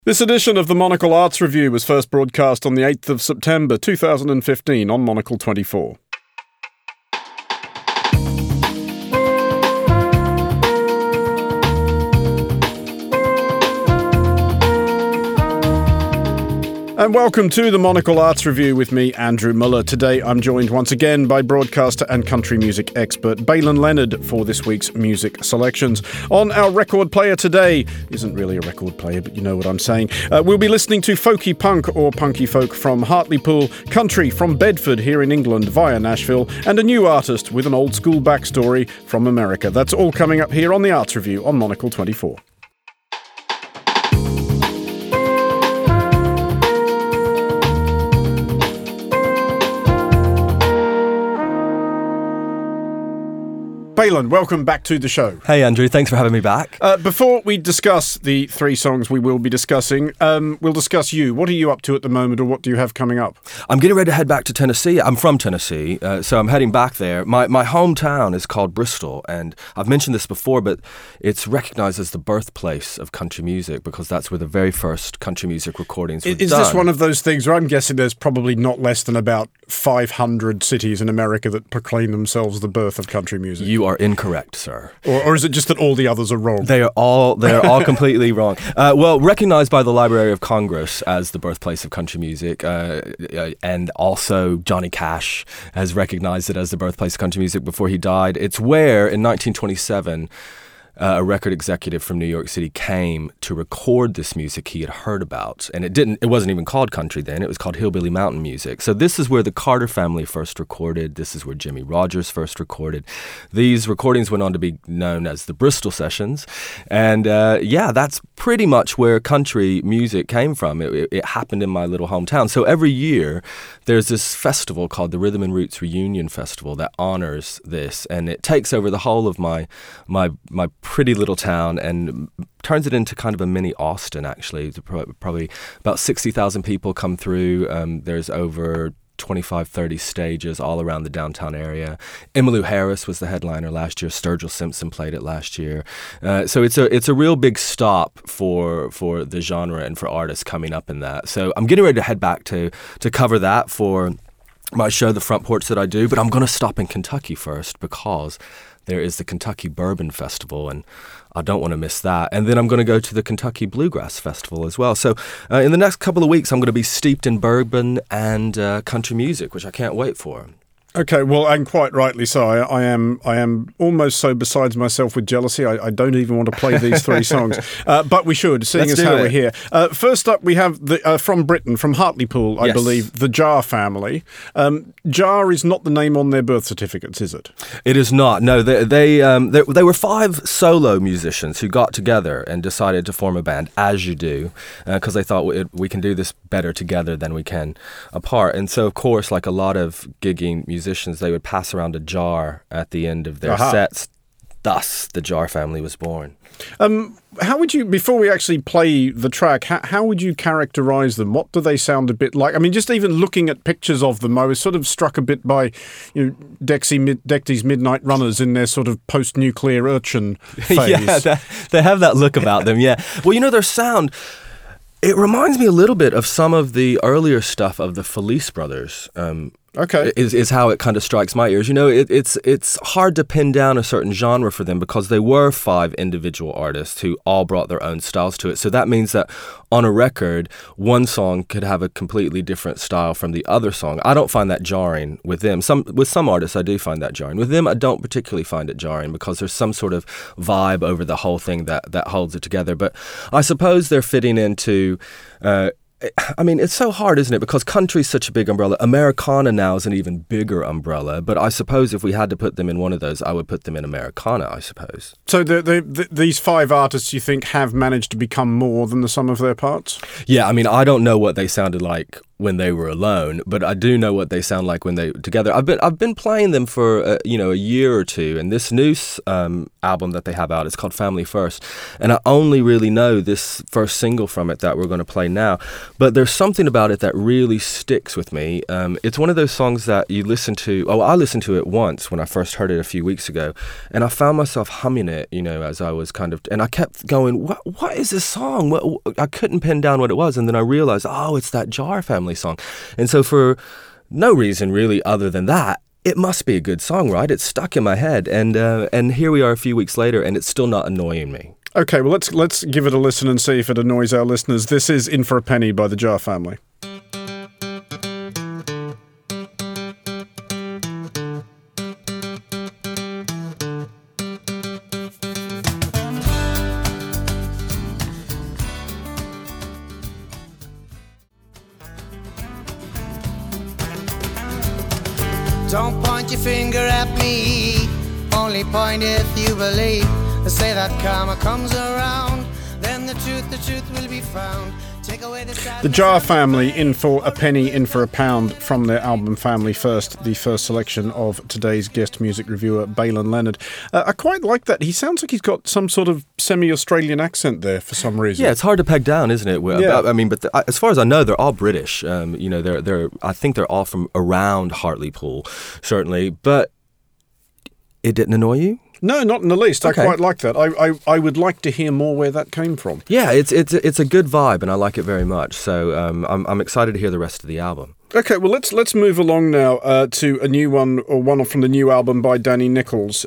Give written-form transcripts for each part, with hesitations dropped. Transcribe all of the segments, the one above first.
This edition of the Monocle Arts Review was first broadcast on the 8th of September 2015 on Monocle 24. And welcome to the Monocle Arts Review with me, Andrew Muller. Today I'm joined once again by broadcaster and country music expert Baylen Leonard for this week's music selections. On our record player today, isn't really a record player, but you know what I'm saying, we'll be listening to folky punk or punky folk from Hartlepool, country from Bedford here in England via Nashville, and a new artist with an old school backstory from America. That's all coming up here on the Arts Review on Monocle 24. Baylen, welcome back to the show. Hey Andrew, thanks for having me back. Before we discuss the three songs we will be discussing, we'll discuss you. What are you up to at the moment, or what do you have coming up? I'm getting ready to head back to Tennessee. I'm from Tennessee, so I'm heading back there. My hometown is called Bristol, and I've mentioned this before, but it's recognized as the birthplace of country music because that's where the very first country music recordings were done. Is this one of those things where I'm guessing there's probably not less than about 500 cities in America that proclaim themselves the birth of country music? You are incorrect, sir. Or is it just that all the others are wrong? They are all completely wrong. Well, recognized by the Library of Congress as the birthplace of country music, and also Johnny Cash has recognized it as the birthplace of country music before he died. It's where, in 1927, a record executive from New York City came to record this music he had heard about. And it wasn't even called country then, it was called hillbilly mountain music. So this is where the Carter family first recorded, this is where Jimmie Rodgers first recorded. These recordings went on to be known as the Bristol Sessions. And that's pretty much where country music came from. It happened in my little hometown. So every year there's this festival called the Rhythm and Roots Reunion Festival that honors this. And it takes over the whole of my pretty little town and turns it into kind of a mini Austin, actually. Probably about 60,000 people come through. There's over 25, 30 stages all around the downtown area. Emmylou Harris was the headliner last year. Sturgill Simpson played it last year. So it's a real big stop for the genre and for artists coming up in that. So I'm getting ready to head back to cover that for my show, The Front Porch, that I do. But I'm going to stop in Kentucky first because there is the Kentucky Bourbon Festival, and I don't want to miss that. And then I'm going to go to the Kentucky Bluegrass Festival as well. So in the next couple of weeks, I'm going to be steeped in bourbon and country music, which I can't wait for. Okay, well, and quite rightly so. I am almost so besides myself with jealousy, I don't even want to play these three songs. But we should, seeing as how we're here. First up, we have from Britain, from Hartlepool, I believe, the Jar family. Jar is not the name on their birth certificates, is it? It is not. No, they were five solo musicians who got together and decided to form a band, as you do, because they thought we can do this better together than we can apart. And so, of course, like a lot of gigging musicians, they would pass around a jar at the end of their sets. Thus, the Jar family was born. How would you, before we actually play the track, how would you characterize them? What do they sound a bit like? I mean, just even looking at pictures of them, I was sort of struck a bit by, Dexy's Midnight Runners in their sort of post-nuclear urchin phase. Yeah, they have that look about them, yeah. Well, their sound, it reminds me a little bit of some of the earlier stuff of the Felice Brothers. Okay, is how it kind of strikes my ears. It's hard to pin down a certain genre for them because they were five individual artists who all brought their own styles to it. So that means that on a record, one song could have a completely different style from the other song. I don't find that jarring with them. With some artists, I do find that jarring. With them, I don't particularly find it jarring because there's some sort of vibe over the whole thing that holds it together. But I suppose they're fitting into it's so hard, isn't it? Because country's such a big umbrella. Americana now is an even bigger umbrella. But I suppose if we had to put them in one of those, I would put them in Americana, I suppose. So these five artists, you think, have managed to become more than the sum of their parts? Yeah, I don't know what they sounded like when they were alone, but I do know what they sound like when they together. I've been playing them for a year or two, and this new album that they have out is called Family First, and I only really know this first single from it that we're going to play now. But there's something about it that really sticks with me. It's one of those songs that you listen to. Oh, I listened to it once when I first heard it a few weeks ago, and I found myself humming it, as I was and I kept going, what is this song? I couldn't pin down what it was, and then I realized, oh, it's that Jar Family song. And so for no reason really other than that, it must be a good song, right? It's stuck in my head, and here we are a few weeks later, and it's still not annoying me. Okay, well, let's give it a listen and see if it annoys our listeners. This is In for a Penny by the Jar Family. Don't point your finger at me, only point if you believe. They say that karma comes around, then the truth will be found. Take away the sadness. The Jar Family, In for a Penny, In for a Pound, from their album Family First, the first selection of today's guest music reviewer, Baylan Leonard. I quite like that. He sounds like he's got some sort of semi-Australian accent there for some reason. Yeah, it's hard to peg down, isn't it? Yeah. I mean, but as far as I know, they're all British. I think they're all from around Hartlepool, certainly. But it didn't annoy you? No, not in the least. Okay. I quite like that. I would like to hear more where that came from. Yeah, it's a good vibe, and I like it very much. So I'm excited to hear the rest of the album. Okay, well, let's move along now to a new one, or one from the new album by Dani Nichols,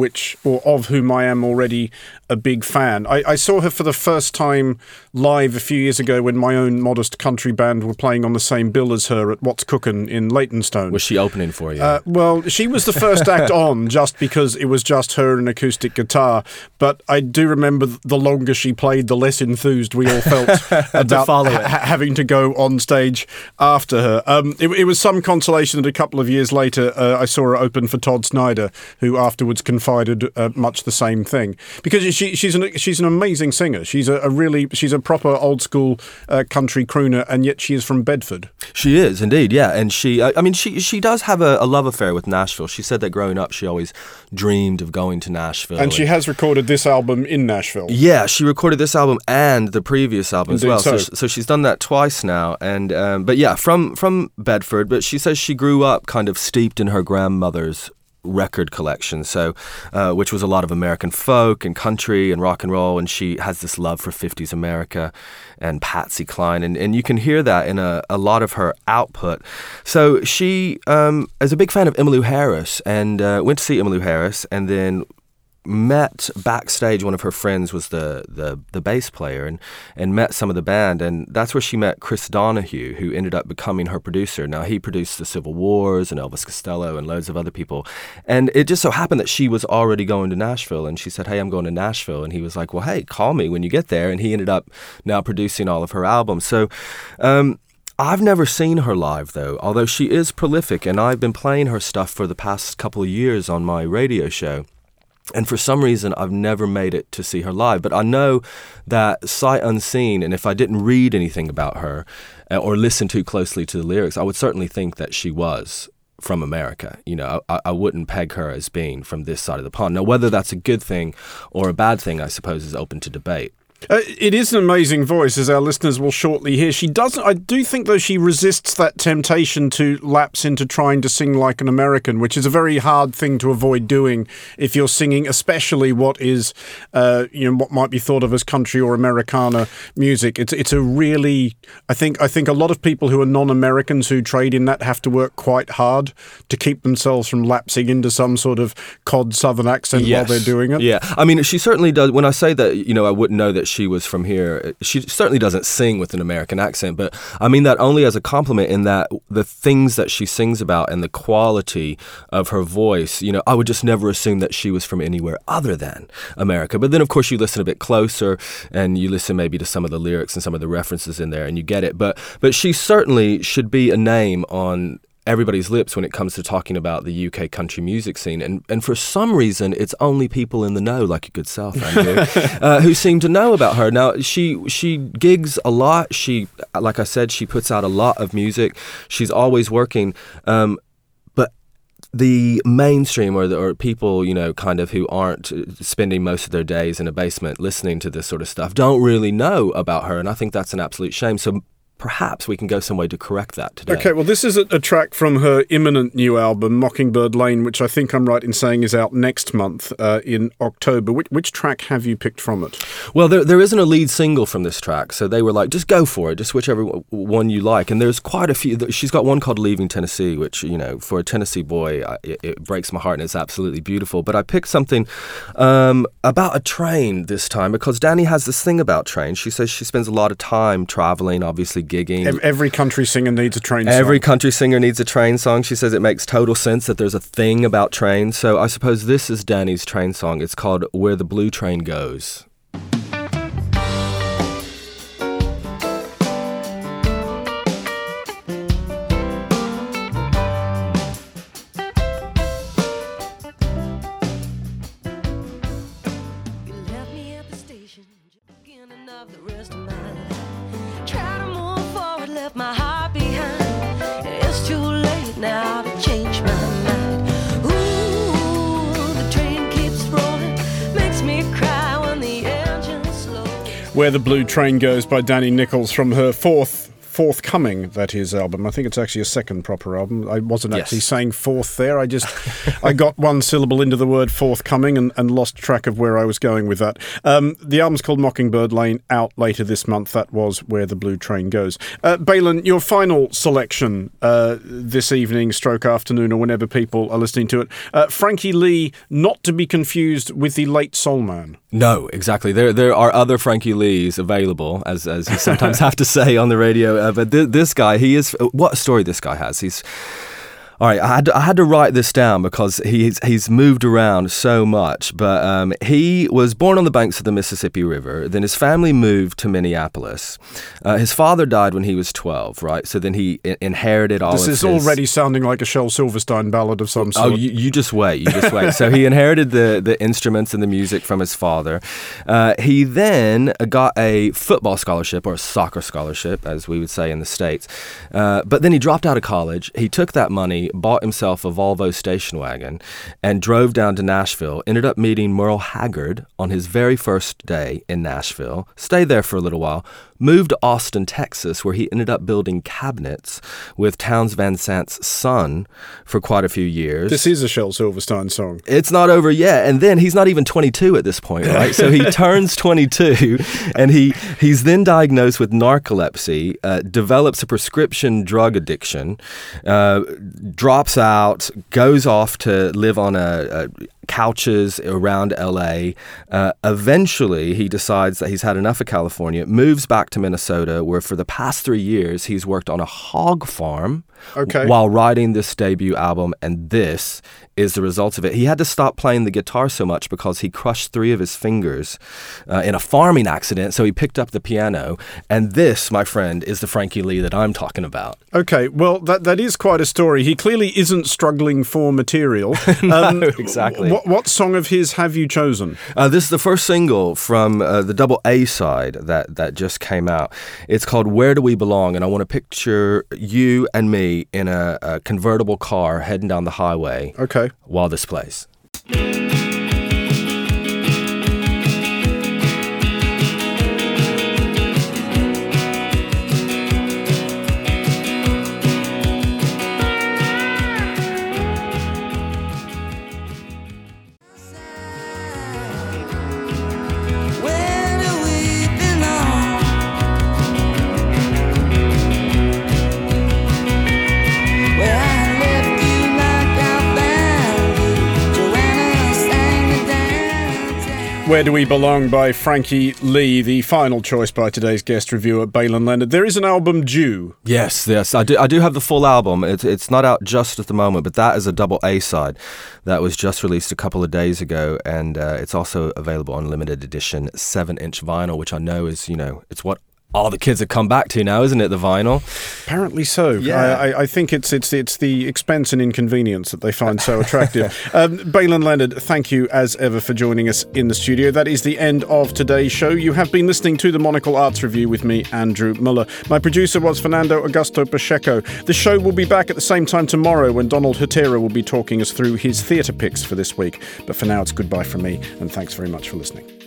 of whom I am already a big fan. I saw her for the first time live a few years ago when my own modest country band were playing on the same bill as her at What's Cookin' in Leytonstone. Was she opening for you? Well, she was the first act on, just because it was just her and acoustic guitar. But I do remember the longer she played, the less enthused we all felt about having to go on stage after her. It was some consolation that a couple of years later I saw her open for Todd Snyder, who afterwards confided much the same thing. Because she's an amazing singer. She's a proper old school country crooner, and yet she is from Bedford. She is indeed, yeah. And she does have a love affair with Nashville. She said that growing up she always dreamed of going to Nashville. And she has recorded this album in Nashville. Yeah, she recorded this album and the previous album Indeed as well. So. So she's done that twice now. And but yeah, from Bedford. But she says she grew up kind of steeped in her grandmother's record collection, so which was a lot of American folk and country and rock and roll, and she has this love for 50s America and Patsy Cline, and you can hear that in a lot of her output. So she is a big fan of Emmylou Harris, and went to see Emmylou Harris, and then met backstage. One of her friends was the bass player, and met some of the band, and that's where she met Chris Donahue, who ended up becoming her producer. Now, he produced the Civil Wars and Elvis Costello and loads of other people, and it just so happened that she was already going to Nashville, and she said, "Hey, I'm going to Nashville," and he was like, "Well, hey, call me when you get there," and he ended up now producing all of her albums. So I've never seen her live, though, although she is prolific, and I've been playing her stuff for the past couple of years on my radio show. And for some reason, I've never made it to see her live. But I know that sight unseen, and if I didn't read anything about her or listen too closely to the lyrics, I would certainly think that she was from America. I wouldn't peg her as being from this side of the pond. Now, whether that's a good thing or a bad thing, I suppose, is open to debate. It is an amazing voice, as our listeners will shortly hear. I do think, though, she resists that temptation to lapse into trying to sing like an American, which is a very hard thing to avoid doing if you're singing, especially what is, what might be thought of as country or Americana music. It's a really, I think a lot of people who are non-Americans who trade in that have to work quite hard to keep themselves from lapsing into some sort of cod Southern accent while they're doing it. Yeah, I mean, she certainly does. When I say that, I wouldn't know that she was from here. She certainly doesn't sing with an American accent, but I mean that only as a compliment, in that the things that she sings about and the quality of her voice, I would just never assume that she was from anywhere other than America. But then, of course, you listen a bit closer and you listen maybe to some of the lyrics and some of the references in there, and you get it. But she certainly should be a name on everybody's lips when it comes to talking about the UK country music scene. And for some reason, it's only people in the know, like your good self, Andrew, who seem to know about her. Now, she gigs a lot. She, like I said, she puts out a lot of music. She's always working. But the mainstream or people, kind of who aren't spending most of their days in a basement listening to this sort of stuff don't really know about her. And I think that's an absolute shame. So perhaps we can go some way to correct that today. Okay, well, this is a track from her imminent new album, Mockingbird Lane, which I think I'm right in saying is out next month in October. Which track have you picked from it? Well, there isn't a lead single from this track, so they were like, just go for it, just whichever one you like. And there's quite a few. She's got one called Leaving Tennessee, which, for a Tennessee boy, it breaks my heart and it's absolutely beautiful. But I picked something about a train this time because Dani has this thing about trains. She says she spends a lot of time traveling, obviously gigging. Every country singer needs a train song. Every country singer needs a train song. She says it makes total sense that there's a thing about trains. So I suppose this is Dani's train song. It's called Where the Blue Train Goes. My heart behind. It's too late now to change my mind. Ooh, the train keeps rolling, makes me cry when the engine's slow. Where the Blue Train Goes by Dani Nichols from her forthcoming, that is, album. I think it's actually a second proper album. I wasn't actually saying fourth there. I got one syllable into the word forthcoming and lost track of where I was going with that. The album's called Mockingbird Lane, out later this month. That was Where the Blue Train Goes. Baylan, your final selection this evening, stroke afternoon, or whenever people are listening to it. Frankie Lee, not to be confused with the late soul man. No, exactly. There are other Frankie Lees available, as you sometimes have to say on the radio. But this guy, he is... What a story this guy has. He's... All right, I had to write this down because he's moved around so much. But he was born on the banks of the Mississippi River. Then his family moved to Minneapolis. His father died when he was 12, right? So then he inherited all of his... This is already sounding like a Shel Silverstein ballad of some sort. Oh, you just wait. So he inherited the instruments and the music from his father. He then got a football scholarship, or a soccer scholarship, as we would say in the States. But then he dropped out of college. He took that money, bought himself a Volvo station wagon, and drove down to Nashville, ended up meeting Merle Haggard on his very first day in Nashville, stayed there for a little while, moved to Austin, Texas, where he ended up building cabinets with Townes Van Zant's son for quite a few years. This is a Shel Silverstein song. It's not over yet. And then he's not even 22 at this point, right? So he turns 22, and he's then diagnosed with narcolepsy, develops a prescription drug addiction, drops out, goes off to live on couches around LA. Eventually, he decides that he's had enough of California, moves back to Minnesota, where for the past 3 years, he's worked on a hog farm while writing this debut album, and this is the result of it. He had to stop playing the guitar so much because he crushed 3 of his fingers in a farming accident, so he picked up the piano, and this, my friend, is the Frankie Lee that I'm talking about. Okay, well, that is quite a story. He clearly isn't struggling for material. No, exactly. What song of his have you chosen? This is the first single from the double A side that just came out. It's called Where Do We Belong? And I want to picture you and me in a convertible car heading down the highway while this plays. Where Do We Belong by Frankie Lee, the final choice by today's guest reviewer, Baylan Leonard. There is an album due. Yes, I do have the full album. It's not out just at the moment, but that is a double A side that was just released a couple of days ago, and it's also available on limited edition 7-inch vinyl, which I know is, it's what all the kids have come back to now, isn't it? The vinyl. Apparently so. Yeah. I think it's the expense and inconvenience that they find so attractive. Baylan Leonard, thank you as ever for joining us in the studio. That is the end of today's show. You have been listening to the Monocle Arts Review with me, Andrew Muller. My producer was Fernando Augusto Pacheco. The show will be back at the same time tomorrow when Donald Hatera will be talking us through his theatre picks for this week. But for now, it's goodbye from me, and thanks very much for listening.